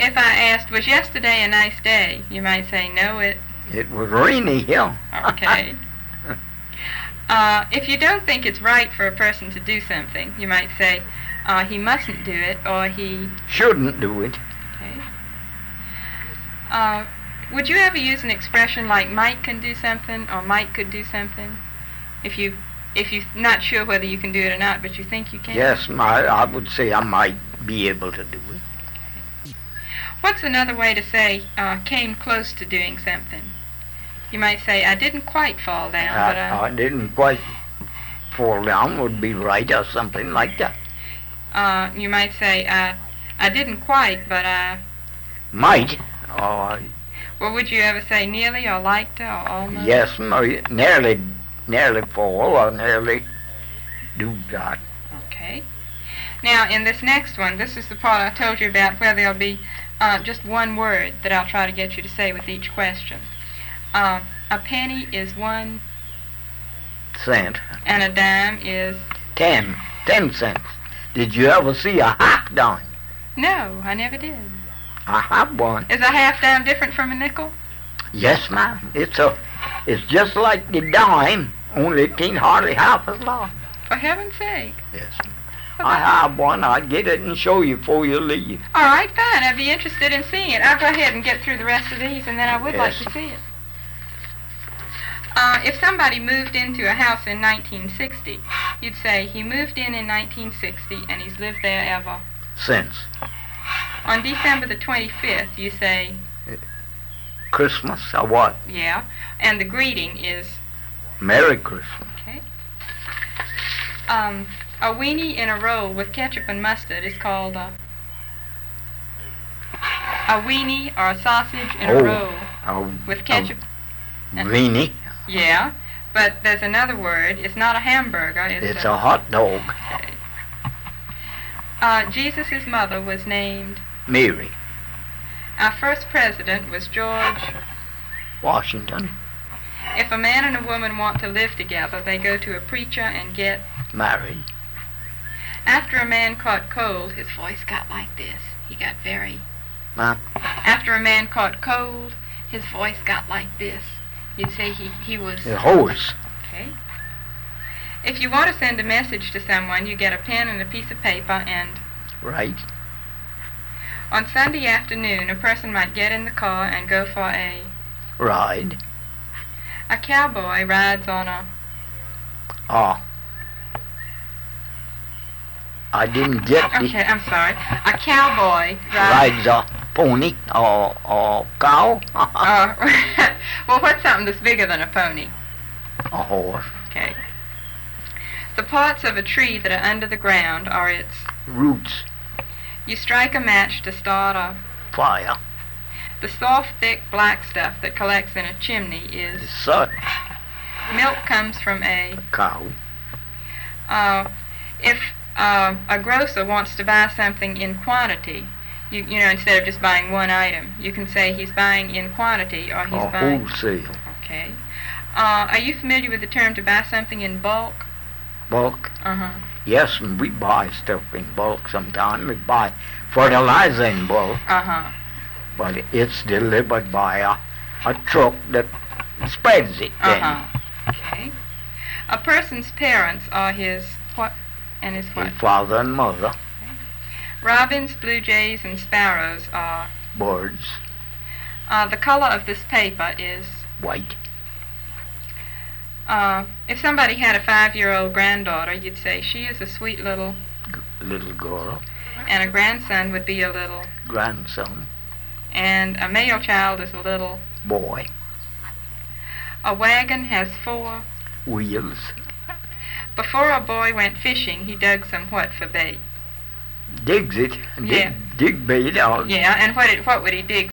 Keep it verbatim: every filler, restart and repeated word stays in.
If I asked, was yesterday a nice day? You might say, no, it... It was rainy here. Okay. uh, if you don't think it's right for a person to do something, you might say, uh, he mustn't do it, or he... Shouldn't do it. Okay. Uh, would you ever use an expression like Mike can do something, or Mike could do something? If you, if you're not sure whether you can do it or not, but you think you can? Yes, my, I would say I might be able to do it. Okay. What's another way to say, uh, came close to doing something? You might say, I didn't quite fall down, I, but I... I didn't quite fall down would be right, or something like that. Uh, you might say, I, I didn't quite, but I... Might, or... Well, would you ever say nearly, or like to, or almost? Yes, my- nearly, nearly fall, or nearly do that. Okay. Now, in this next one, this is the part I told you about where there'll be uh, just one word that I'll try to get you to say with each question. Uh, a penny is one, Cent. and a dime is... Ten. Ten cents. Did you ever see a half dime? No, I never did. I have one. Is a half dime different from a nickel? Yes, ma'am. It's a, it's just like the dime, only it ain't hardly half as long. For heaven's sake. Yes, ma'am. I have one. I'll get it and show you before you leave. All right, fine. I'd be interested in seeing it. I'll go ahead and get through the rest of these, and then I would Yes. like to see it. Uh, if somebody moved into a house in nineteen sixty, you'd say he moved in in nineteen sixty and he's lived there ever. Since On December the twenty-fifth, you say, Christmas or what? yeah, and the greeting is, Merry Christmas. okay. Um, a weenie in a roll with ketchup and mustard is called a, a weenie or a sausage in Oh, a roll A, with ketchup. a weenie. Yeah, but there's another word. It's not a hamburger. It's, It's a hot dog. Okay. Uh, Jesus' mother was named... Mary. Our first president was George... Washington. If a man and a woman want to live together, they go to a preacher and get... Married. After a man caught cold, his voice got like this. He got very... Ma'am? After a man caught cold, his voice got like this. You'd say he, he was... The horse. Okay. If you want to send a message to someone, you get a pen and a piece of paper and... Right. On Sunday afternoon, a person might get in the car and go for a... Ride. A cowboy rides on a... Oh. I didn't get the... Okay, I'm sorry. A cowboy rides... Rides a pony or, or cow. Uh, well, what's something that's bigger than a pony? A horse. Okay. The parts of a tree that are under the ground are its... Roots. You strike a match to start a... Fire. The soft, thick, black stuff that collects in a chimney is... The sun. Milk comes from a... A cow. Uh, if uh, a grocer wants to buy something in quantity, you, you know, instead of just buying one item, you can say he's buying in quantity or he's Or buying... wholesale. Okay. Uh, are you familiar with the term to buy something in bulk? Bulk. Uh-huh. Yes, and we buy stuff in bulk sometimes. We buy fertilizer in bulk, Uh-huh. but it's delivered by a, a truck that spreads it then. Uh-huh. Okay. A person's parents are his what and his what? His father and mother. Robins, blue jays, and sparrows are... Birds. Uh, the color of this paper is... White. Uh, if somebody had a five-year-old granddaughter, you'd say she is a sweet little... G- little girl. And a grandson would be a little... Grandson. And a male child is a little... Boy. A wagon has four... Wheels. Before a boy went fishing, he dug some what for bait? Digs it. Dig, Yeah. dig bait out. Yeah, and what it, what would he dig